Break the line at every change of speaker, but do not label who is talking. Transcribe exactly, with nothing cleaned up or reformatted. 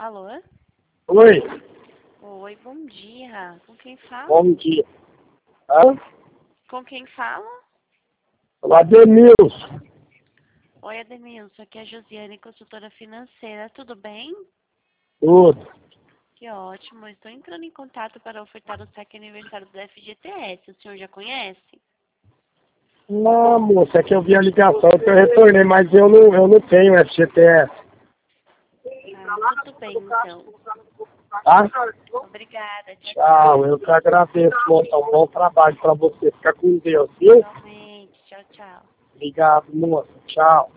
Alô?
Oi,
Oi, bom dia. Com quem fala?
bom dia. Hã?
Com quem fala?
O Ademilson.
Oi, Ademilson. Aqui é a Josiane, consultora financeira. Tudo bem?
Tudo.
Que ótimo. Estou entrando em contato para ofertar o saque aniversário do F G T S. O senhor já conhece?
Não, moça, é que eu vi a ligação que eu retornei, mas eu não, eu não tenho F G T S.
Ah, tudo bem, então.
Tá?
Obrigada. Tchau, tchau.
Tchau, eu que agradeço, moça. Um bom trabalho pra você. Fica com Deus, viu?
Igualmente. Tchau, tchau.
Obrigado, moça. Tchau.